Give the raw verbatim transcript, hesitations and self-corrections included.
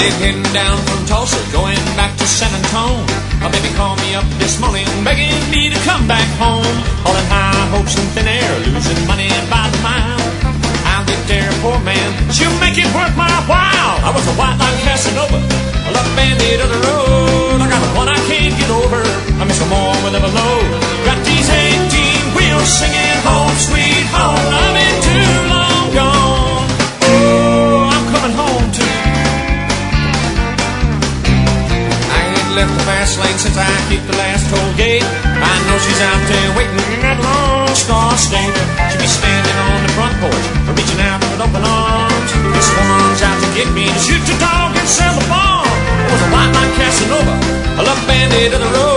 They're heading down from Tulsa, going back to San Antone. A baby called me up this morning, begging me to come back home. Hauling high hopes in thin air, losing money by the mile. I'll get there, poor man, she'll make it worth my while. I was a white like Casanova, a love bandit of the road. I got one I can't get over, I miss her more with never low. Got these eighteen wheels singing home sweet home. I've been too long gone, oh, I'm coming home too. I ain't left the fast lane since I hit the last toll gate. I know she's out there waiting in that Lone Star State. She'll be standing on the front porch, reaching out with open arms. This woman's out to get me, to shoot the dog and sell the farm. I was a white like Casanova, a love bandit of the road.